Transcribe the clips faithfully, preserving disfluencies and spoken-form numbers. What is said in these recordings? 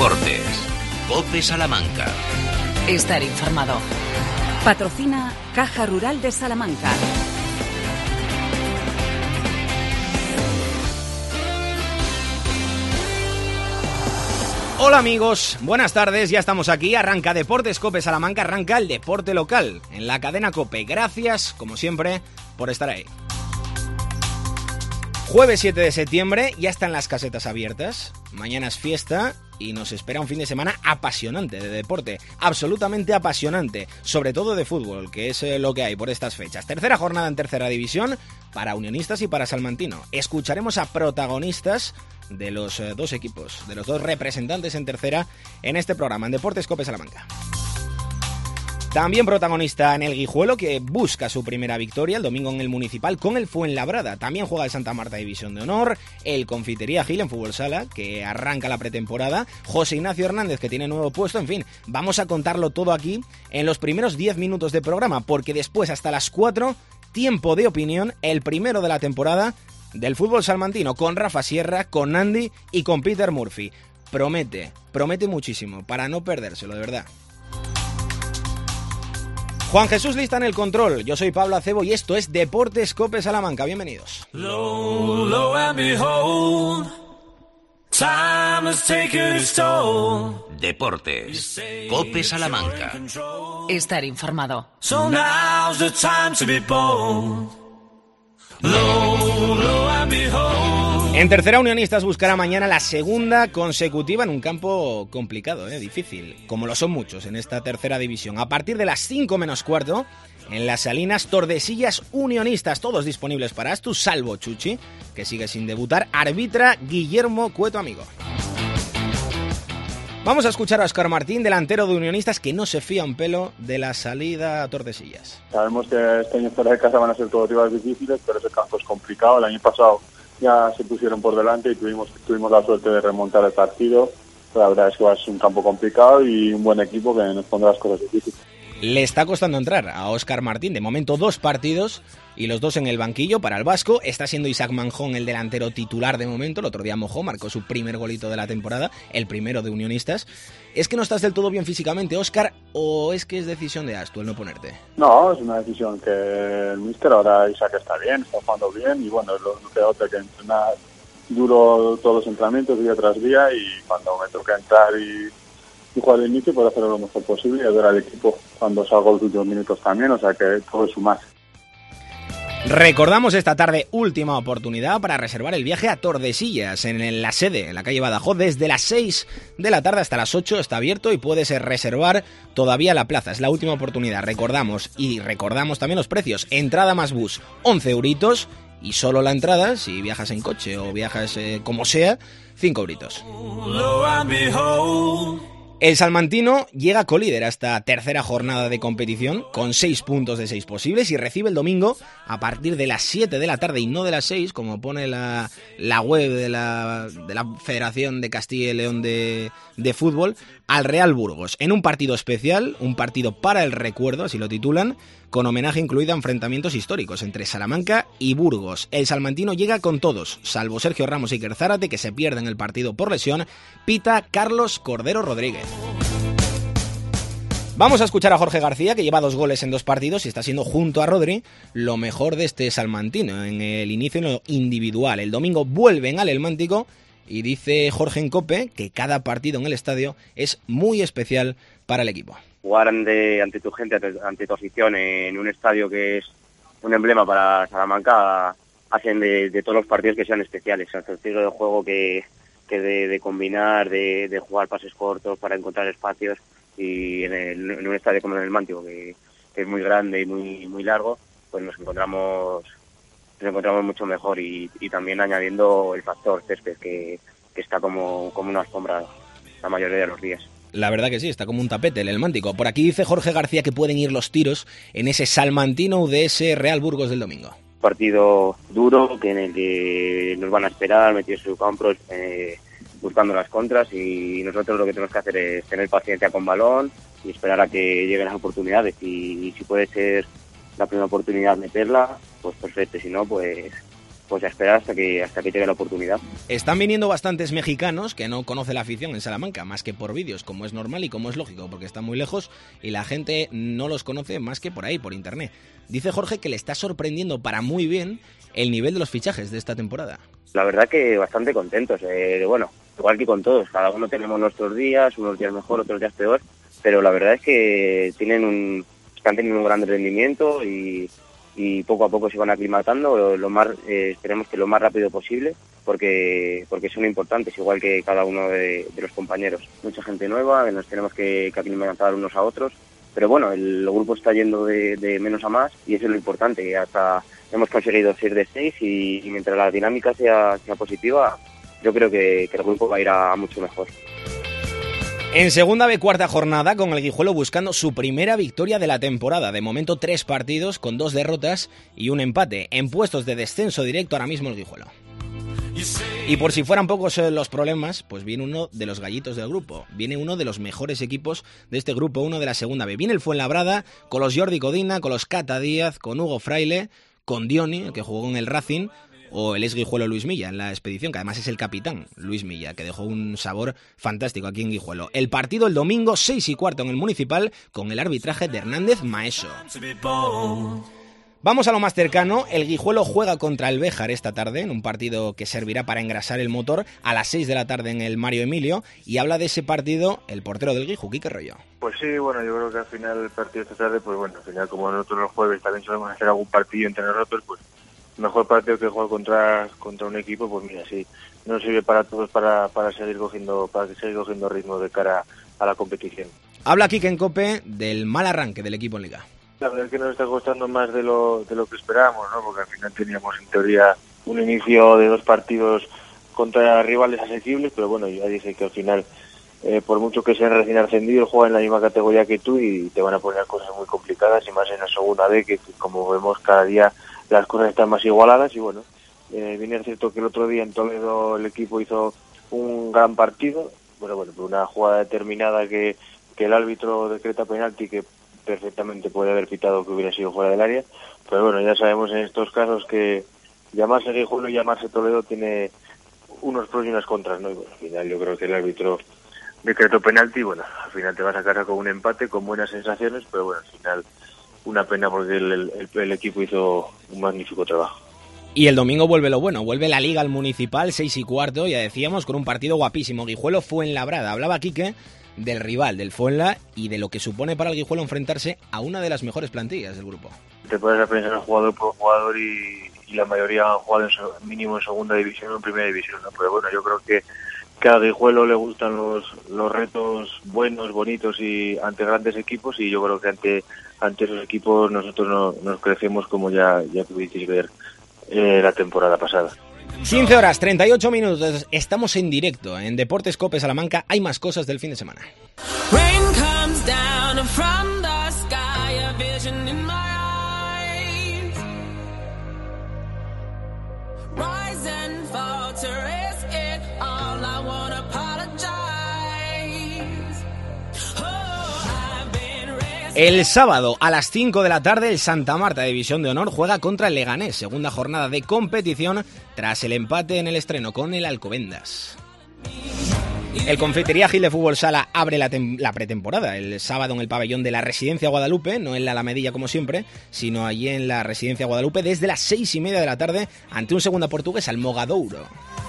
Deportes. COPE Salamanca. Estar informado. Patrocina Caja Rural de Salamanca. Hola amigos, buenas tardes, ya estamos aquí, arranca Deportes COPE Salamanca, arranca el deporte local en la cadena COPE. Gracias, como siempre, por estar ahí. Jueves siete de septiembre, ya están las casetas abiertas, mañana es fiesta y nos espera un fin de semana apasionante de deporte, absolutamente apasionante, sobre todo de fútbol, que es lo que hay por estas fechas. Tercera jornada en tercera división para Unionistas y para Salmantino. Escucharemos a protagonistas de los dos equipos, de los dos representantes en tercera en este programa, en Deportes COPE Salamanca. También protagonista en el Guijuelo, que busca su primera victoria el domingo en el Municipal con el Fuenlabrada. También juega el Santa Marta División de Honor, el Confitería Gil en Fútbol Sala, que arranca la pretemporada, José Ignacio Hernández, que tiene nuevo puesto. En fin, vamos a contarlo todo aquí en los primeros diez minutos de programa, porque después hasta las cuatro, tiempo de opinión, el primero de la temporada del fútbol salmantino, con Rafa Sierra, con Andy y con Peter Murphy. Promete, promete muchísimo, para no perdérselo, de verdad. Juan Jesús Lista en el control, yo soy Pablo Acebo y esto es Deportes COPE Salamanca, bienvenidos. Low, low and behold, time has taken its toll. Deportes COPE Salamanca. Estar informado. So now's the time to be bold. Low, low and behold. En tercera, Unionistas buscará mañana la segunda consecutiva en un campo complicado, eh, difícil, como lo son muchos en esta tercera división. A partir de las cinco menos cuarto, en Las Salinas, Tordesillas Unionistas, todos disponibles para Astus, salvo Chuchi, que sigue sin debutar, arbitra Guillermo Cueto Amigo. Vamos a escuchar a Óscar Martín, delantero de Unionistas, que no se fía un pelo de la salida a Tordesillas. Sabemos que este año fuera de casa van a ser todos rivales difíciles, pero ese campo es complicado. El año pasado ya se pusieron por delante y tuvimos tuvimos la suerte de remontar el partido. La verdad es que va a ser un campo complicado y un buen equipo que nos pondrá las cosas difíciles. Le está costando entrar a Óscar Martín, de momento dos partidos y los dos en el banquillo para el vasco. Está siendo Isaac Manjón el delantero titular de momento, el otro día mojó, marcó su primer golito de la temporada, el primero de Unionistas. ¿Es que no estás del todo bien físicamente, Óscar, o es que es decisión de Astu el no ponerte? No, es una decisión que el míster, ahora Isaac está bien, está jugando bien y bueno, lo que otra que entrenar duro todos los entrenamientos día tras día y cuando me toca entrar y y jugar de inicio para hacerlo lo mejor posible y ayudar al equipo cuando salgo los últimos minutos también, o sea que todo es sumar. Recordamos esta tarde última oportunidad para reservar el viaje a Tordesillas, en la sede, en la calle Badajoz, desde las seis de la tarde hasta las ocho está abierto y puedes reservar todavía la plaza, es la última oportunidad, recordamos, y recordamos también los precios, entrada más bus, once euritos, y solo la entrada, si viajas en coche o viajas eh, como sea, cinco euritos. Low and behold. El salmantino llega colíder a esta tercera jornada de competición con seis puntos de seis posibles y recibe el domingo a partir de las siete de la tarde y no de las seis, como pone la, la web de la, de la Federación de Castilla y León de, de Fútbol, al Real Burgos, en un partido especial, un partido para el recuerdo, así lo titulan, con homenaje incluido a enfrentamientos históricos entre Salamanca y Burgos. El salmantino llega con todos, salvo Sergio Ramos y Iker Zárate, que se pierden el partido por lesión, pita Carlos Cordero Rodríguez. Vamos a escuchar a Jorge García, que lleva dos goles en dos partidos y está siendo, junto a Rodri, lo mejor de este salmantino en el inicio en lo individual. El domingo vuelven al Elmántico y dice Jorge en COPE que cada partido en el estadio es muy especial para el equipo. Jugar ante, ante tu gente, ante, ante tu afición en un estadio que es un emblema para Salamanca, hacen de, de todos los partidos que sean especiales. O sea, el estilo de juego que, que de, de combinar, de, de jugar pases cortos para encontrar espacios, y en, el, en un estadio como en el Mántico, que, que es muy grande y muy muy largo, pues nos encontramos nos encontramos mucho mejor y, y también añadiendo el factor césped, que, que está como, como una alfombra la mayoría de los días. La verdad que sí, está como un tapete el Elmántico. Por aquí dice Jorge García que pueden ir los tiros en ese salmantino de ese Real Burgos del domingo. Partido duro, que en el que nos van a esperar, metidos en su campo, eh, buscando las contras, y nosotros lo que tenemos que hacer es tener paciencia con balón y esperar a que lleguen las oportunidades, y, y si puede ser la primera oportunidad meterla, pues perfecto, si no, pues pues a esperar hasta que hasta que llegue la oportunidad. Están viniendo bastantes mexicanos que no conoce la afición en Salamanca, más que por vídeos, como es normal y como es lógico, porque están muy lejos y la gente no los conoce más que por ahí, por internet. Dice Jorge que le está sorprendiendo para muy bien el nivel de los fichajes de esta temporada. La verdad que bastante contentos. Eh, bueno, igual que con todos, cada uno tenemos nuestros días, unos días mejor, otros días peor, pero la verdad es que tienen un, están teniendo un gran rendimiento y, y poco a poco se van aclimatando, lo, lo más, eh, esperemos que lo más rápido posible, porque porque son importantes, igual que cada uno de, de los compañeros. Mucha gente nueva, nos tenemos que, que aclimatar unos a otros, pero bueno, el, el grupo está yendo de, de menos a más y eso es lo importante. Hasta hemos conseguido seis de seis y, y mientras la dinámica sea, sea positiva, yo creo que, que el grupo va a ir a, a mucho mejor. En segunda B, cuarta jornada, con el Guijuelo buscando su primera victoria de la temporada. De momento, tres partidos con dos derrotas y un empate. En puestos de descenso directo ahora mismo el Guijuelo. Y por si fueran pocos los problemas, pues viene uno de los gallitos del grupo. Viene uno de los mejores equipos de este grupo, uno de la segunda B. Viene el Fuenlabrada con los Jordi Codina, con los Cata Díaz, con Hugo Fraile, con Dioni, el que jugó en el Racing, o el ex Guijuelo Luis Milla en la expedición, que además es el capitán Luis Milla, que dejó un sabor fantástico aquí en Guijuelo. El partido el domingo, seis y cuarto en el Municipal, con el arbitraje de Hernández Maeso. Vamos a lo más cercano. El Guijuelo juega contra el Béjar esta tarde, en un partido que servirá para engrasar el motor, a las seis de la tarde en el Mario Emilio, y habla de ese partido el portero del Guiju, Quique Rollo. Pues sí, bueno, yo creo que al final el partido esta tarde, pues bueno, al final como nosotros los jueves también solemos hacer algún partido entre nosotros, pues mejor partido que jugar contra contra un equipo, pues mira, sí, nos sirve para todos para, para seguir cogiendo para seguir cogiendo ritmo de cara a la competición. Habla Quique en COPE del mal arranque del equipo en Liga. La verdad es que nos está costando más de lo de lo que esperábamos, ¿no? Porque al final teníamos en teoría un inicio de dos partidos contra rivales asequibles, pero bueno, ya dije que al final, eh, por mucho que sean recién ascendidos, juegan en la misma categoría que tú y te van a poner cosas muy complicadas, y más en la segunda B, que, que como vemos cada día las cosas están más igualadas. Y bueno, eh, bien es cierto que el otro día en Toledo el equipo hizo un gran partido, bueno, bueno, por una jugada determinada que, que el árbitro decreta penalti, que perfectamente puede haber pitado que hubiera sido fuera del área, pero bueno, ya sabemos en estos casos que llamarse Guijuelo y llamarse Toledo tiene unos pros y unas contras, ¿no? Y bueno, al final yo creo que el árbitro decretó penalti y bueno, al final te vas a casa con un empate, con buenas sensaciones, pero bueno, al final una pena porque el, el, el equipo hizo un magnífico trabajo. Y el domingo vuelve lo bueno, vuelve la Liga al Municipal, seis y cuarto, ya decíamos, con un partido guapísimo. Guijuelo Fuenlabrada. Hablaba Quique del rival, del Fuenla, y de lo que supone para el Guijuelo enfrentarse a una de las mejores plantillas del grupo. Te puedes pensar jugador por jugador y, y la mayoría han jugado en, mínimo en segunda división o en primera división, ¿no? Pero bueno, yo creo que, que a Guijuelo le gustan los, los retos buenos, bonitos y ante grandes equipos, y yo creo que ante, ante esos equipos nosotros no, nos crecemos, como ya, ya pudisteis ver eh, la temporada pasada. quince horas, treinta y ocho minutos, estamos en directo en Deportes COPE Salamanca. Hay más cosas del fin de semana. El sábado a las cinco de la tarde el Santa Marta División de Honor juega contra el Leganés, segunda jornada de competición tras el empate en el estreno con el Alcobendas. El Confitería Gil de Fútbol Sala abre la, la pretemporada el sábado en el pabellón de la Residencia Guadalupe, no en la Alamedilla como siempre, sino allí en la Residencia Guadalupe desde las seis y media de la tarde ante un segunda portugués, al Mogadouro.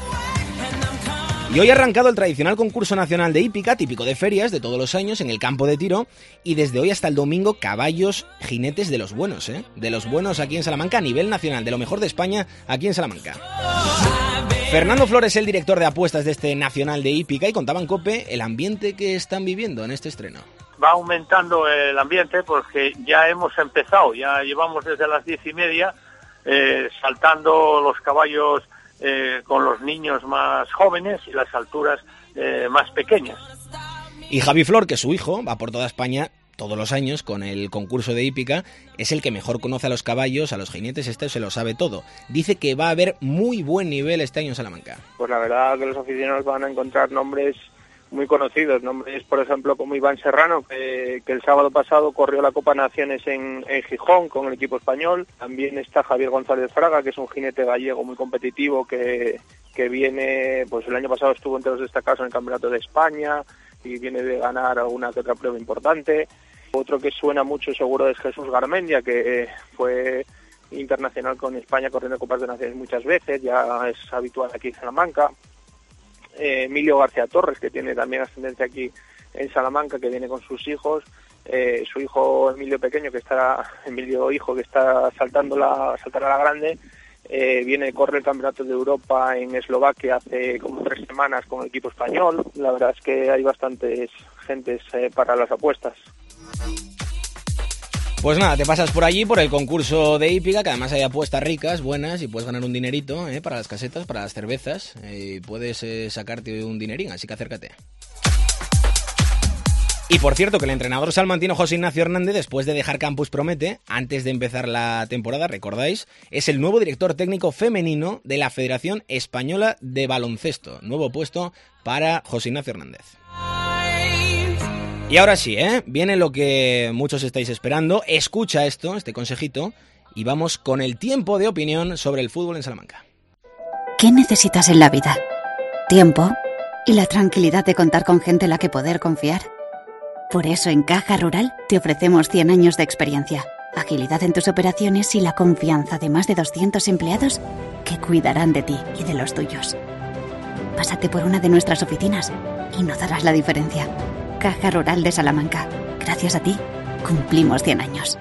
Y hoy ha arrancado el tradicional concurso nacional de hípica, típico de ferias de todos los años, en el campo de tiro, y desde hoy hasta el domingo caballos, jinetes de los buenos, ¿eh? De los buenos aquí en Salamanca a nivel nacional, de lo mejor de España aquí en Salamanca. Fernando Flores, el director de apuestas de este nacional de hípica, y contaba en COPE el ambiente que están viviendo en este estreno. Va aumentando el ambiente porque ya hemos empezado, ya llevamos desde las diez y media eh, saltando los caballos Eh, con los niños más jóvenes y las alturas eh, más pequeñas. Y Javi Flor, que su hijo va por toda España todos los años con el concurso de hípica, es el que mejor conoce a los caballos, a los jinetes, este se lo sabe todo. Dice que va a haber muy buen nivel este año en Salamanca. Pues la verdad que los aficionados van a encontrar nombres muy conocidos, nombres por ejemplo como Iván Serrano, que, que el sábado pasado corrió la Copa Naciones en, en Gijón con el equipo español. También está Javier González Fraga, que es un jinete gallego muy competitivo, que, que viene, pues el año pasado estuvo entre los destacados en el Campeonato de España y viene de ganar alguna que otra prueba importante. Otro que suena mucho seguro es Jesús Garmendia, que eh, fue internacional con España corriendo Copas de Naciones muchas veces, ya es habitual aquí en Salamanca. Eh, Emilio García Torres, que tiene también ascendencia aquí en Salamanca, que viene con sus hijos, eh, su hijo Emilio pequeño, que está, Emilio hijo, que está saltando la, saltar a la grande, eh, viene, corre el Campeonato de Europa en Eslovaquia hace como tres semanas con el equipo español. La verdad es que hay bastantes gentes eh, para las apuestas. Pues nada, te pasas por allí, por el concurso de hípica, que además hay apuestas ricas, buenas, y puedes ganar un dinerito eh, para las casetas, para las cervezas, eh, y puedes eh, sacarte un dinerín, así que acércate. Y por cierto, que el entrenador salmantino José Ignacio Hernández, después de dejar Campus Promete, antes de empezar la temporada, recordáis, es el nuevo director técnico femenino de la Federación Española de Baloncesto. Nuevo puesto para José Ignacio Hernández. Y ahora sí, ¿eh? Viene lo que muchos estáis esperando. Escucha esto, este consejito, y vamos con el tiempo de opinión sobre el fútbol en Salamanca. ¿Qué necesitas en la vida? Tiempo y la tranquilidad de contar con gente en la que poder confiar. Por eso en Caja Rural te ofrecemos cien años de experiencia, agilidad en tus operaciones y la confianza de más de doscientos empleados que cuidarán de ti y de los tuyos. Pásate por una de nuestras oficinas y notarás la diferencia. Caja Rural de Salamanca. Gracias a ti, cumplimos cien años.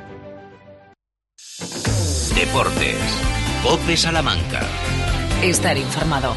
Deportes. COPE Salamanca. Estar informado.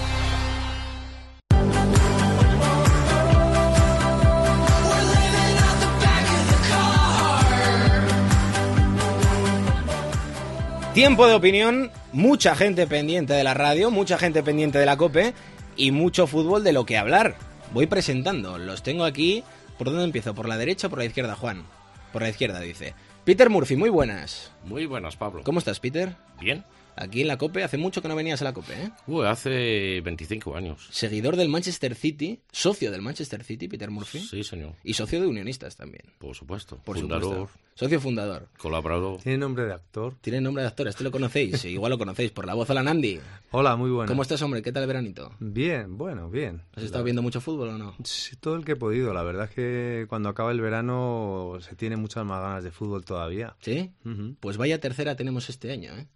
Tiempo de opinión, mucha gente pendiente de la radio, mucha gente pendiente de la COPE y mucho fútbol de lo que hablar. Voy presentando, los tengo aquí. ¿Por dónde empiezo? ¿Por la derecha o por la izquierda, Juan? Por la izquierda, dice. Peter Murphy, muy buenas. Muy buenas, Pablo. ¿Cómo estás, Peter? Bien. Aquí en la COPE, hace mucho que no venías a la COPE, ¿eh? Uy, hace veinticinco años. Seguidor del Manchester City, socio del Manchester City, Peter Murphy. Sí, señor. Y socio de Unionistas también. Por supuesto. Por fundador. Supuesto. Socio fundador. Colaborador. Tiene nombre de actor. Tiene nombre de actor, este lo conocéis, sí, igual lo conocéis por la voz. Hola, Nandi. Hola, muy bueno. ¿Cómo estás, hombre? ¿Qué tal el veranito? Bien, bueno, bien. ¿Has estado viendo mucho fútbol o no? Sí, todo el que he podido. La verdad es que cuando acaba el verano se tiene muchas más ganas de fútbol todavía. ¿Sí? Uh-huh. Pues vaya tercera tenemos este año, ¿eh?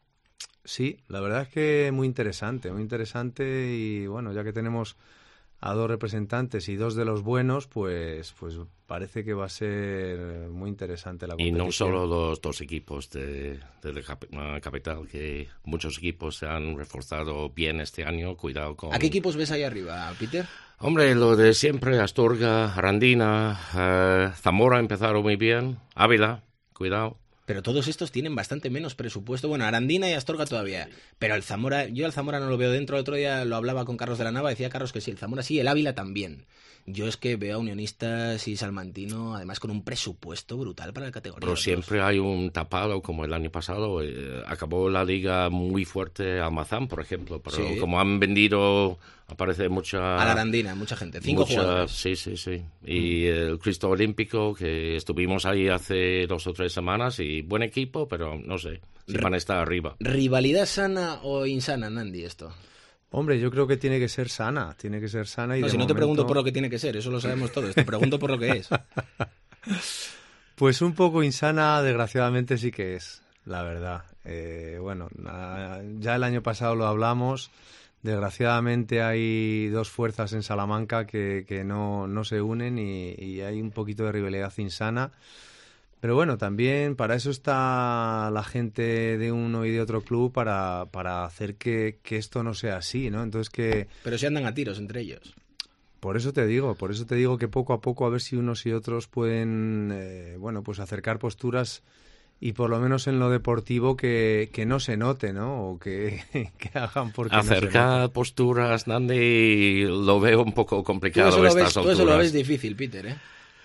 Sí, la verdad es que muy interesante, muy interesante y bueno, ya que tenemos a dos representantes y dos de los buenos, pues pues parece que va a ser muy interesante la competición. Y no solo los dos equipos de, de la cap- capital, que muchos equipos se han reforzado bien este año, cuidado con... ¿A qué equipos ves ahí arriba, Peter? Hombre, lo de siempre, Astorga, Arandina, eh, Zamora empezaron muy bien, Ávila, cuidado. Pero todos estos tienen bastante menos presupuesto. Bueno, Arandina y Astorga todavía. Pero el Zamora, yo el Zamora no lo veo dentro. El otro día lo hablaba con Carlos de la Nava, decía Carlos que sí, el Zamora sí, el Ávila también. Yo es que veo a Unionistas y Salmantino, además con un presupuesto brutal para la categoría. Pero siempre hay un tapado, como el año pasado. Eh, acabó la liga muy fuerte Almazán, por ejemplo. Pero sí. Como han vendido, aparece mucha... A la Arandina, mucha gente. Cinco mucha, jugadores. Sí, sí, sí. Y mm. el Cristo Olímpico, que estuvimos ahí hace dos o tres semanas, y buen equipo, pero no sé si van a estar arriba. ¿Rivalidad sana o insana, Nandi, esto? Hombre, yo creo que tiene que ser sana, tiene que ser sana y no, de si no momento... te pregunto por lo que tiene que ser, eso lo sabemos todos, te pregunto por lo que es. Pues un poco insana, desgraciadamente sí que es, la verdad. Eh, bueno, ya el año pasado lo hablamos, desgraciadamente hay dos fuerzas en Salamanca que, que no, no se unen y, y hay un poquito de rivalidad insana. Pero bueno, también para eso está la gente de uno y de otro club, para, para hacer que, que esto no sea así, ¿no? Entonces que... Pero se andan a tiros entre ellos. Por eso te digo, por eso te digo que poco a poco a ver si unos y otros pueden, eh, bueno, pues acercar posturas y por lo menos en lo deportivo que, que no se note, ¿no? O que, que hagan porque acercar no se note. Posturas, Nandi, lo veo un poco complicado. Tú eso, lo estas ves, tú eso lo ves difícil, Peter, ¿eh?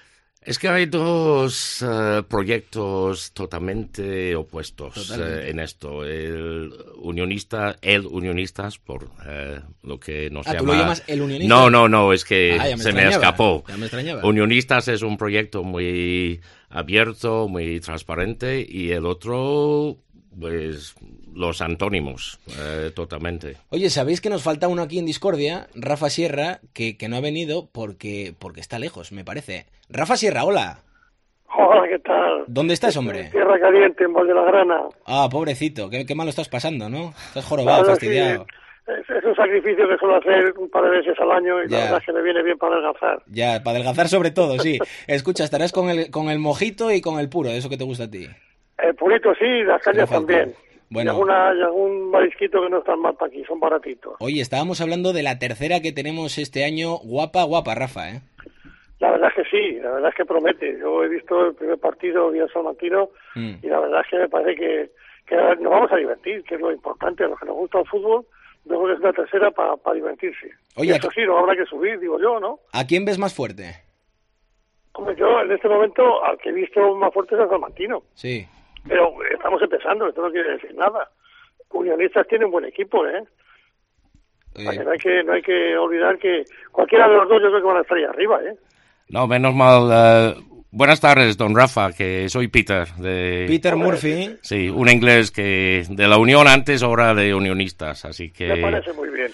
Es que hay dos uh, proyectos totalmente opuestos totalmente. Uh, en esto. El unionista, el unionistas, por uh, lo que nos ah, llama... ¿Tú lo llamas el unionista? No, no, no, es que ah, me se me escapó. Ya me extrañaba. Unionistas es un proyecto muy abierto, muy transparente, y el otro, pues, los antónimos, eh, totalmente. Oye, ¿sabéis que nos falta uno aquí en Discordia? Rafa Sierra, que, que no ha venido porque, porque está lejos, me parece. Rafa Sierra, hola. Hola, ¿qué tal? ¿Dónde estás, hombre? En Tierra Caliente, en Valdegrana. Ah, pobrecito, qué, qué mal lo estás pasando, ¿no? Estás jorobado, claro, fastidiado. Sí. Es, es un sacrificio que suelo hacer un par de veces al año y ya. La verdad es que me viene bien para adelgazar. Ya, para adelgazar sobre todo, sí. Escucha, estarás con el, con el mojito y con el puro, eso que te gusta a ti. El purito sí, las cañas también. Bueno. Y, alguna, y algún marisquito que no están mal para aquí, son baratitos. Oye, estábamos hablando de la tercera que tenemos este año, guapa, guapa, Rafa, ¿eh? La verdad es que sí, la verdad es que promete. Yo he visto el primer partido vía Salmantino mm. y la verdad es que me parece que, que nos vamos a divertir, que es lo importante, a los que nos gusta el fútbol, yo creo que es una tercera para pa divertirse. Oye, y eso sí, no habrá que subir, digo yo, ¿no? ¿A quién ves más fuerte? Hombre, yo en este momento al que he visto más fuerte es a Salmantino. Sí. Pero estamos empezando, esto no quiere decir nada. Unionistas tienen un buen equipo, ¿eh? eh. No hay que no hay que olvidar que cualquiera de los dos yo creo que van a estar ahí arriba, ¿eh? No, menos mal. Uh, buenas tardes, don Rafa, que soy Peter. De... Peter Murphy. Sí, un inglés que de la Unión antes, ahora de Unionistas, así que... Me parece muy bien.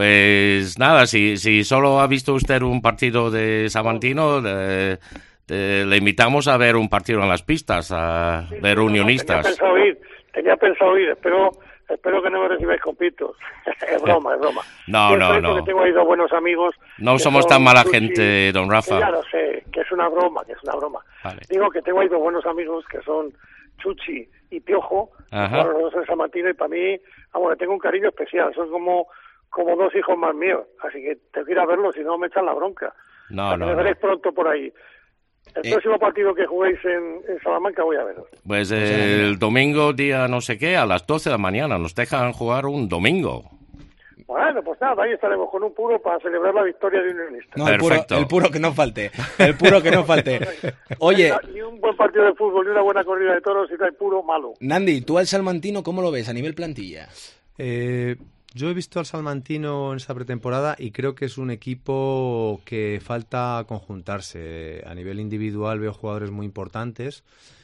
Pues nada, si, si solo ha visto usted un partido de Salmantino... De... Eh, le invitamos a ver un partido en las pistas, a sí, ver sí, Unionistas. No, tenía pensado ir, tenía pensado ir, espero, espero que no me recibáis con pitos. Es broma, es broma. No, Yo no, no. Porque tengo ahí dos buenos amigos. No somos tan mala Chuchi, gente, don Rafa. Ya lo sé, que es una broma, que es una broma. Vale. Digo que tengo ahí dos buenos amigos que son Chuchi y Piojo, bueno, los dos en San Martín, y para mí, vamos, le tengo un cariño especial. Son como, como dos hijos más míos, así que tengo que ir a verlos, si no me echan la bronca. No, no, me veréis no. pronto por ahí. El eh, próximo partido que juguéis en, en Salamanca voy a veros. Pues el domingo, día no sé qué, a las doce de la mañana. Nos dejan jugar un domingo. Bueno, pues nada, ahí estaremos con un puro para celebrar la victoria de Unionistas. No, el puro, el puro que no falte. El puro que no falte. Oye... Ni un buen partido de fútbol, ni una buena corrida de toros, si no hay puro, malo. Nandi, ¿tú al Salmantino cómo lo ves a nivel plantilla? Eh... Yo he visto al Salmantino en esta pretemporada y creo que es un equipo que falta conjuntarse. A nivel individual veo jugadores muy importantes,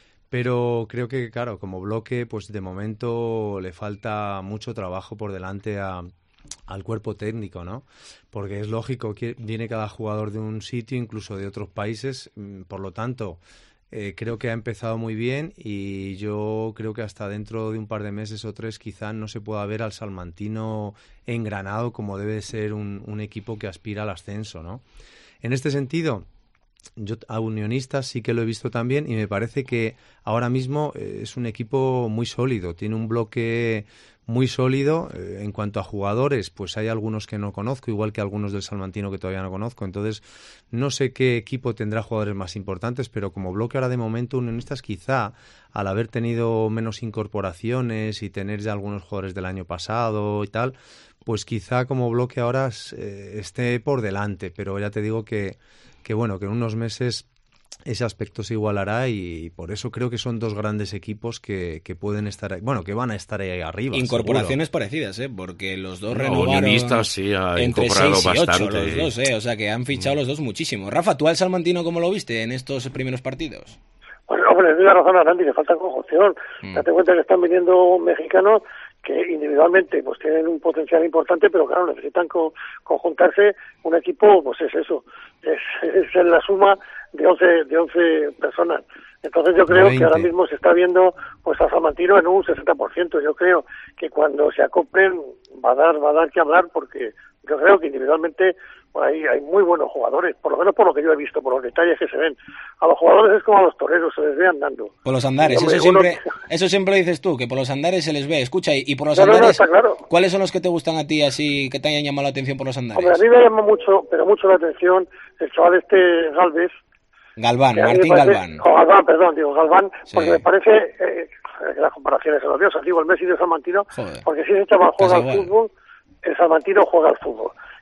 pero creo que, claro, como bloque, pues de momento le falta mucho trabajo por delante a, al cuerpo técnico, ¿no? Porque es lógico que viene cada jugador de un sitio, incluso de otros países, por lo tanto... Eh, creo que ha empezado muy bien y yo creo que hasta dentro de un par de meses o tres quizás no se pueda ver al Salmantino engranado como debe ser un, un equipo que aspira al ascenso, ¿no? En este sentido, yo a Unionistas sí que lo he visto también y me parece que ahora mismo eh, es un equipo muy sólido, tiene un bloque muy sólido. Eh, en cuanto a jugadores, pues hay algunos que no conozco, igual que algunos del Salmantino que todavía no conozco, entonces no sé qué equipo tendrá jugadores más importantes, pero como bloque ahora de momento Unionistas quizá al haber tenido menos incorporaciones y tener ya algunos jugadores del año pasado y tal, pues quizá como bloque ahora eh, esté por delante, pero ya te digo que, que bueno, que en unos meses ese aspecto se igualará y por eso creo que son dos grandes equipos que, que pueden estar, bueno, que van a estar ahí arriba. Incorporaciones seguro. parecidas, ¿eh? Porque los dos no, renovaron Unionistas sí ha entre incorporado seis y ocho, bastante. los dos, ¿eh? O sea que han fichado mm. los dos muchísimo. Rafa, ¿tú al Salmantino cómo lo viste en estos primeros partidos? Bueno, hombre, tiene razón a Randy, le falta conjunción. Mm. Date cuenta que están viniendo mexicanos que individualmente pues tienen un potencial importante, pero claro, necesitan co- conjuntarse. Un equipo, pues es eso, es, es la suma de once, de once personas. Entonces yo creo veinte. Que ahora mismo se está viendo pues a Salmantino en un sesenta por ciento. Yo creo que cuando se acoplen va a dar, va a dar que hablar, porque yo creo que individualmente por ahí hay muy buenos jugadores, por lo menos por lo que yo he visto, por los detalles que se ven. A los jugadores es como a los toreros, se les ve andando. Por los andares, hombre, eso siempre uno... eso siempre lo dices tú, que por los andares se les ve. Escucha, y por los no, andares, no, no, está claro. ¿Cuáles son los que te gustan a ti así, que te hayan llamado la atención por los andares? Hombre, a mí me llama mucho, pero mucho la atención el chaval este Galvez. Galván, Martín parece, Galván. Oh, Galván, perdón, digo Galván, sí. Porque me parece eh, que las comparaciones son odiosas, digo el Messi de Salmantino, porque si ese chaval juega al fútbol, el Salmantino juega al fútbol.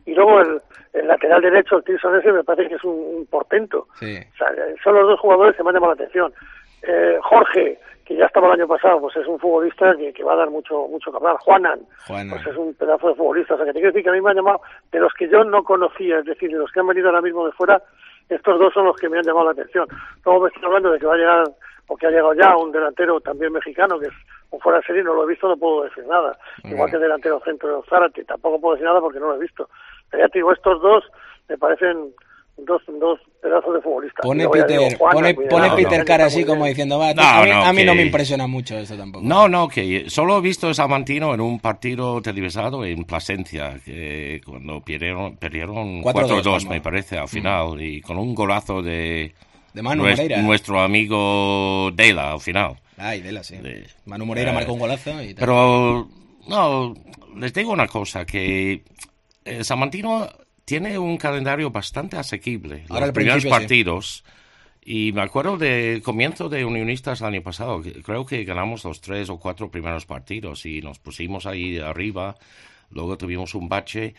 Y luego el, el lateral derecho, el Tilson ese, me parece que es un, un portento. Sí. O sea, son los dos jugadores que me han llamado la atención. Eh, Jorge, que ya estaba el año pasado, pues es un futbolista que, que va a dar mucho mucho que hablar. Juanan, Juanan, pues es un pedazo de futbolista. O sea, que te quiero decir que a mí me han llamado, de los que yo no conocía, es decir, de los que han venido ahora mismo de fuera, estos dos son los que me han llamado la atención. Luego me estoy hablando de que va a llegar, o que ha llegado ya, un delantero también mexicano, que es un fuera de serie, no lo he visto, no puedo decir nada. Muy Igual bien. Que el delantero centro de Zárate, tampoco puedo decir nada porque no lo he visto. Pero ya te digo, estos dos me parecen dos, dos pedazos de futbolistas. Pone Peter, digo, Juana, pone, pone no, Peter no, cara así como diciendo, va, no, a mí, no, a mí que... no me impresiona mucho esto tampoco. No, no, que solo he visto a Salmantino en un partido televisado en Plasencia, que cuando perdieron, perdieron cuatro dos, me parece, al final, mm. y con un golazo de, de Manu nues, Moreira. nuestro amigo Dela al final. Ay, Dela, sí. De, Manu Moreira eh, marcó un golazo y tal. Pero, no, les digo una cosa, que eh, Salmantino tiene un calendario bastante asequible. Ahora los primeros partidos. Sí. Y me acuerdo del comienzo de Unionistas el año pasado. Creo que ganamos los tres o cuatro primeros partidos y nos pusimos ahí arriba. Luego tuvimos un bache.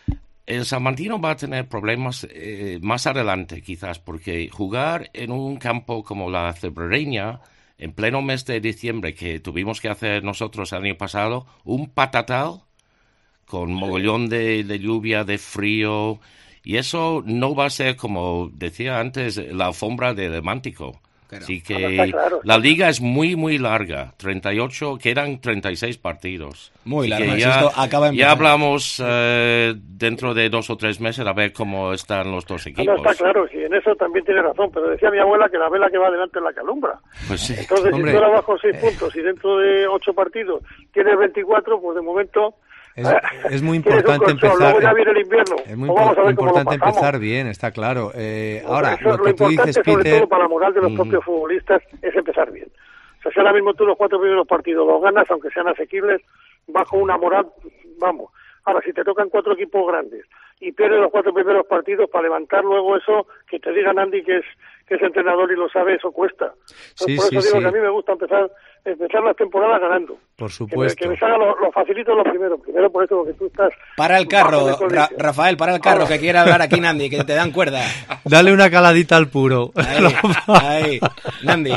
El Salmantino va a tener problemas eh, más adelante, quizás, porque jugar en un campo como la Cebrereña, en pleno mes de diciembre, que tuvimos que hacer nosotros el año pasado, un patatal con mogollón de, de lluvia, de frío, y eso no va a ser, como decía antes, la alfombra de Demántico. Claro. Así que claro, la liga es muy, muy larga, treinta y ocho, quedan treinta y seis partidos. Muy larga, ya, esto acaba ya hablamos eh, dentro de dos o tres meses a ver cómo están los dos equipos. No, está claro, sí, en eso también tiene razón, pero decía mi abuela que la vela que va adelante es la que alumbra. Pues sí. Entonces, Hombre. si tú ahora vas con seis puntos y dentro de ocho partidos tienes veinticuatro, pues de momento... Es, es muy importante empezar. Luego ya viene el invierno. Es muy impo- importante empezar bien, está claro. Eh, ahora, eso, lo que lo tú dices, Peter, sobre todo para la moral de los mm. propios futbolistas, es empezar bien. O sea, si ahora mismo tú los cuatro primeros partidos los ganas, aunque sean asequibles, bajo una moral, vamos. Ahora, si te tocan cuatro equipos grandes y pierdes los cuatro primeros partidos, para levantar luego eso, que te digan Andy que es que es entrenador y lo sabe, eso cuesta. Entonces, sí, por eso sí, digo sí. que a mí me gusta empezar empezar las temporadas ganando. Por supuesto. Que me, que me salga lo, lo facilito lo primero. Primero por eso, porque tú estás... Para el carro, Ra- Rafael, para el carro, Ahora. que quiere hablar aquí Nandi, que te dan cuerda. Dale una caladita al puro. Ahí, ahí. Nandi.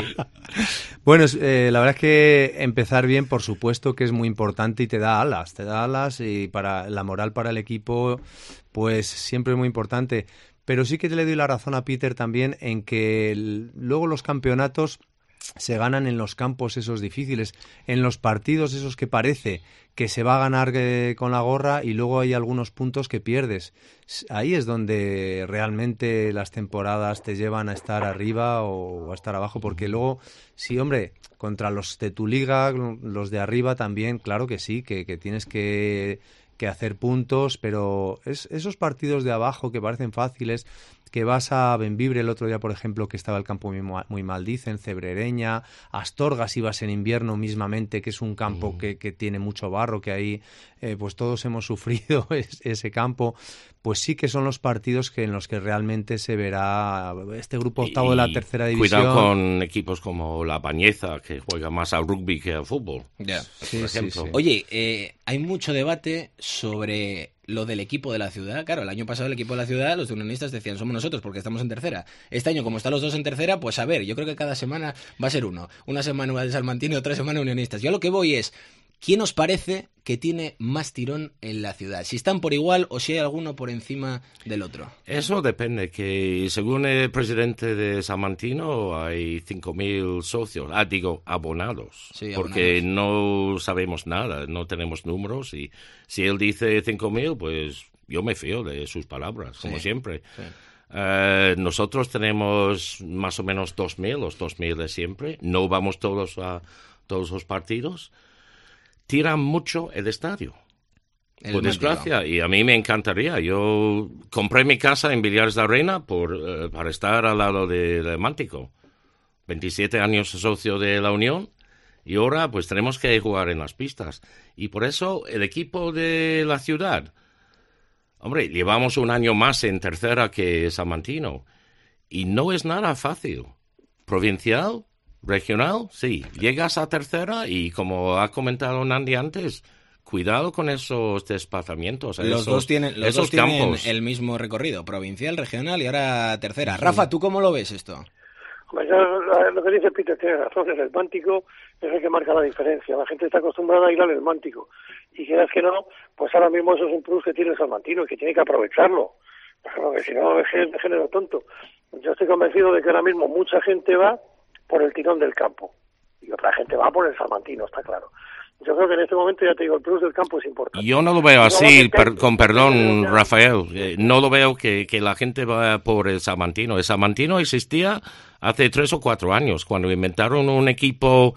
Bueno, eh, la verdad es que empezar bien, por supuesto que es muy importante y te da alas, te da alas y para la moral para el equipo, pues siempre es muy importante. Pero sí que te le doy la razón a Peter también en que el, luego los campeonatos se ganan en los campos esos difíciles, en los partidos esos que parece que se va a ganar eh, con la gorra y luego hay algunos puntos que pierdes. Ahí es donde realmente las temporadas te llevan a estar arriba o a estar abajo, porque luego, sí, hombre, contra los de tu liga, los de arriba también, claro que sí, que, que tienes que... que hacer puntos, pero es, esos partidos de abajo que parecen fáciles, que vas a Bembibre el otro día, por ejemplo, que estaba el campo muy, muy mal, dicen, Cebrereña, Astorgas ibas en invierno mismamente, que es un campo mm. que, que tiene mucho barro, que ahí eh, pues todos hemos sufrido es, ese campo, pues sí que son los partidos que en los que realmente se verá este grupo octavo y de la tercera división. Cuidado con equipos como la Bañeza, que juega más al rugby que al fútbol. Yeah. Sí, por ejemplo. sí, sí. Oye, eh, hay mucho debate sobre lo del equipo de la ciudad. Claro, el año pasado el equipo de la ciudad, los unionistas decían, somos nosotros porque estamos en tercera. Este año, como están los dos en tercera, pues a ver, yo creo que cada semana va a ser uno. Una semana de Salmantino y otra semana unionistas. Yo a lo que voy es, ¿quién os parece que tiene más tirón en la ciudad? Si están por igual o si hay alguno por encima del otro. Eso depende, que según el presidente de Salmantino hay cinco mil socios, ah, digo, abonados, sí, porque abonados. no sabemos nada, no tenemos números y si él dice cinco mil, pues yo me fío de sus palabras, como sí, siempre. Sí. Uh, nosotros tenemos más o menos dos mil, los dos mil de siempre, no vamos todos a todos los partidos. Tiran mucho el estadio, el por desgracia, Mántico. Y a mí me encantaría. Yo compré mi casa en Villares de Arena por, uh, para estar al lado de, de Mántico. veintisiete años socio de la Unión y ahora pues tenemos que jugar en las pistas. Y por eso el equipo de la ciudad, hombre, llevamos un año más en tercera que Salmantino y no es nada fácil. Provincial, regional, sí. Llegas a tercera y, como ha comentado Nandi antes, cuidado con esos desplazamientos. Los esos, dos tienen, los esos dos tienen campos. el mismo recorrido, provincial, regional y ahora tercera. Sí. Rafa, ¿tú cómo lo ves esto? Hombre, yo, lo que dice Peter tiene razón, el Mántico es el que marca la diferencia. La gente está acostumbrada a ir al Mántico. Y quieras que no, pues ahora mismo eso es un plus que tiene el Salmantino y que tiene que aprovecharlo. Porque si no, es de género tonto. Yo estoy convencido de que ahora mismo mucha gente va por el tirón del campo. Y otra gente va por el Salmantino, está claro. Yo creo que en este momento, ya te digo, el plus del campo es importante. Yo no lo veo así, per, con perdón, Rafael. Eh, no lo veo que, que la gente va por el Salmantino. El Salmantino existía hace tres o cuatro años, cuando inventaron un equipo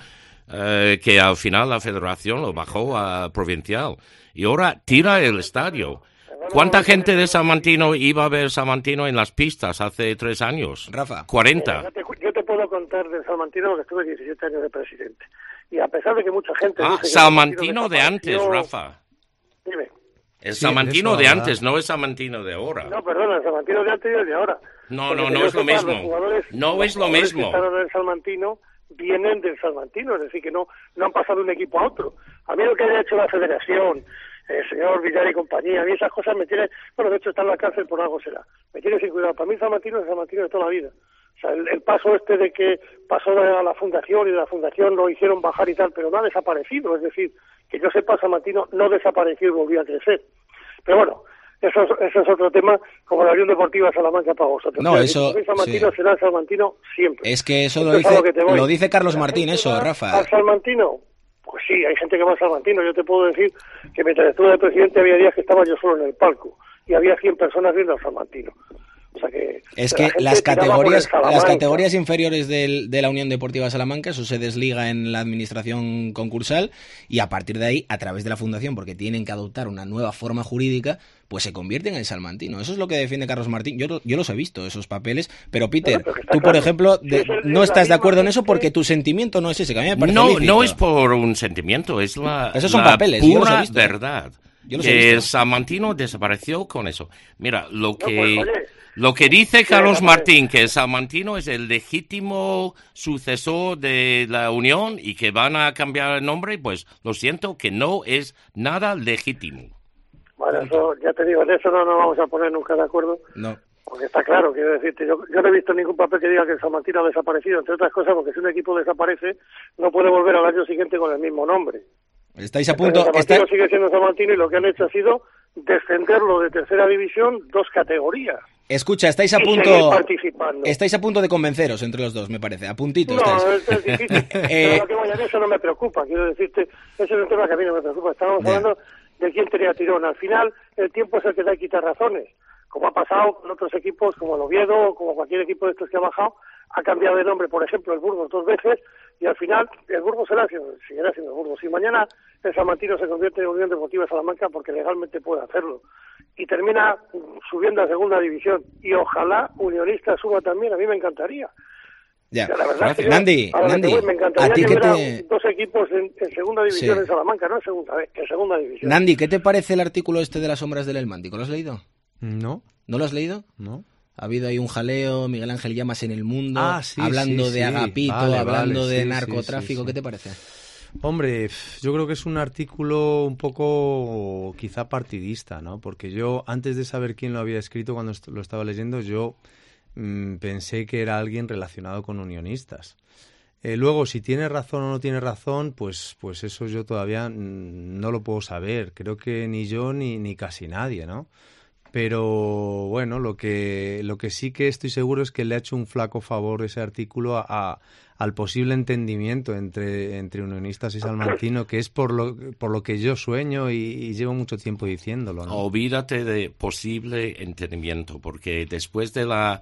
eh, que al final la federación lo bajó a provincial. Y ahora tira el estadio. ¿Cuánta gente de Salmantino iba a ver Salmantino en las pistas hace tres años? Rafa. cuarenta. Yo te, yo te puedo contar del Salmantino porque estuve diecisiete años de presidente. Y a pesar de que mucha gente... Ah, dice Salmantino de antes, Rafa. Dime. El Salmantino de antes, no el Salmantino de ahora. No, perdona, el Salmantino de antes y el de ahora. No, no, no es lo mismo. No es lo mismo. Los que están en el Salmantino vienen del Salmantino, es decir, que no, no han pasado de un equipo a otro. A mí lo que haya hecho la federación, el señor Villar y compañía, a mí esas cosas me tienen... Bueno, de hecho está en la cárcel por algo será. Me tiene sin cuidado. Para mí el Salmantino es el Salmantino de toda la vida. O sea, el, el paso este de que pasó a la fundación y de la fundación lo hicieron bajar y tal, pero no ha desaparecido. Es decir, que yo sepa, Salmantino no desapareció y volvió a crecer. Pero bueno, eso es, eso es otro tema, como la Unión Deportiva Salamanca para vosotros. No, eso... El Salmantino sí. será el Salmantino siempre. Es que eso lo dice, lo dice Carlos Martín, eso, Rafa. ¿Al Salmantino? Pues sí, hay gente que va al Salmantino. Yo te puedo decir que mientras estuve de presidente había días que estaba yo solo en el palco y había cien personas viendo al Salmantino. O sea que es que las categorías las categorías inferiores del, de la Unión Deportiva Salamanca, eso se desliga en la administración concursal y a partir de ahí, a través de la fundación, porque tienen que adoptar una nueva forma jurídica, pues se convierten en el Salmantino. Eso es lo que defiende Carlos Martín. Yo, yo los he visto, esos papeles, pero Peter, pero tú, por ejemplo, de, no estás de acuerdo en eso porque tu sentimiento no es ese, que a mí me parece No, lícito. No es por un sentimiento, es la, esos son la papeles, pura yo verdad. Yo los que he el Salmantino desapareció con eso. Mira, lo que... No, pues, oye, Lo que dice Carlos Martín, que el Salmantino es el legítimo sucesor de la Unión y que van a cambiar el nombre, pues lo siento, que no es nada legítimo. Bueno, eso, ya te digo, en eso no nos vamos a poner nunca de acuerdo. No. Porque está claro, quiero decirte, yo, yo no he visto ningún papel que diga que el Salmantino ha desaparecido, entre otras cosas, porque si un equipo desaparece, no puede volver al año siguiente con el mismo nombre. Estáis a punto... El Salmantino está... sigue siendo Salmantino y lo que han hecho ha sido descenderlo de tercera división dos categorías. Escucha, estáis a y punto participando. Estáis a punto de convenceros entre los dos, me parece, a puntito no, estáis. Es, es difícil. eh... Pero lo que vaya de eso no me preocupa, quiero decirte, ese es un tema que a mí no me preocupa. Estábamos yeah. hablando de quién tenía tirón. Al final, el tiempo es el que da y quita razones. Como ha pasado con otros equipos, como el Oviedo, como cualquier equipo de estos que ha bajado, ha cambiado de nombre, por ejemplo, el Burgos dos veces, y al final el Burgos será, seguirá siendo el Burgos. Y mañana el Salmantino se convierte en Unión Deportiva Salamanca porque legalmente puede hacerlo. Y termina subiendo a segunda división. Y ojalá Unionista suba también, a mí me encantaría. Ya, o sea, la verdad es que Nandi, yo, Nandi, voy, me encantaría a ti que que hubiera te... dos equipos en, en segunda división sí. en Salamanca, no en segunda, en segunda división. Nandi, ¿qué te parece el artículo este de las sombras del El Mántico? ¿Lo has leído? No. ¿No lo has leído? No. Ha habido ahí un jaleo, Miguel Ángel Llamas en El Mundo, ah, sí, hablando sí, de sí. Agapito, vale, hablando vale, de sí, narcotráfico, sí, sí, ¿qué sí. te parece? Hombre, yo creo que es un artículo un poco quizá partidista, ¿no? Porque yo, antes de saber quién lo había escrito cuando est- lo estaba leyendo, yo mmm, pensé que era alguien relacionado con unionistas. Eh, luego, si tiene razón o no tiene razón, pues, pues eso yo todavía mmm, no lo puedo saber. Creo que ni yo ni, ni casi nadie, ¿no? Pero bueno, lo que lo que sí que estoy seguro es que le ha hecho un flaco favor ese artículo a, a, al posible entendimiento entre, entre unionistas y Salmantino, que es por lo, por lo que yo sueño y, y llevo mucho tiempo diciéndolo, ¿no? Olvídate de posible entendimiento, porque después de la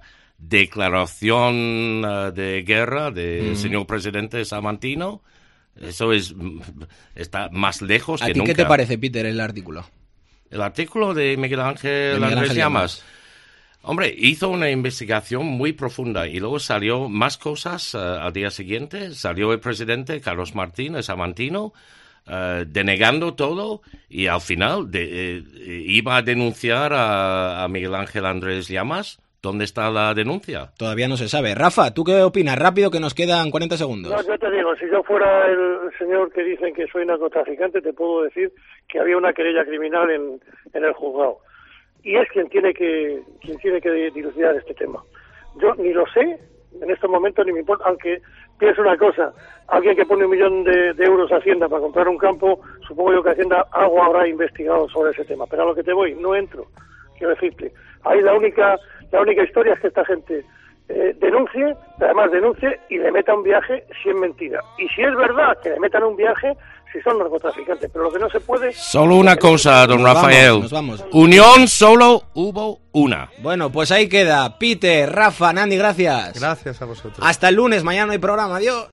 declaración uh, de guerra del mm. señor presidente Salmantino, eso es está más lejos que nunca. ¿A ti qué te parece, Peter, el artículo? El artículo de Miguel Ángel, de Miguel Andrés Ángel Llamas. Hombre, hizo una investigación muy profunda y luego salió más cosas uh, al día siguiente. Salió el presidente Carlos Martín, el Salmantino, uh, denegando todo y al final de, eh, iba a denunciar a, a Miguel Ángel Andrés Llamas ¿Dónde está la denuncia? Todavía no se sabe. Rafa, ¿tú qué opinas? Rápido, que nos quedan cuarenta segundos. No, yo te digo, si yo fuera el señor que dicen que soy narcotraficante, te puedo decir que había una querella criminal en, en el juzgado. Y es quien tiene que quien tiene que dilucidar este tema. Yo ni lo sé, en estos momentos ni me importa, aunque pienso una cosa, alguien que pone un millón de, de euros a Hacienda para comprar un campo, supongo yo que Hacienda algo habrá investigado sobre ese tema. Pero a lo que te voy, no entro, quiero decirte. Ahí la única, la única historia es que esta gente eh, denuncie, además denuncie y le meta un viaje si es mentira. Y si es verdad que le metan un viaje, si son narcotraficantes, pero lo que no se puede... Solo una cosa, don nos Rafael. Vamos, nos vamos. Unión solo hubo una. Bueno, pues ahí queda. Peter, Rafa, Nandi, gracias. Gracias a vosotros. Hasta el lunes, mañana no hay programa. Adiós.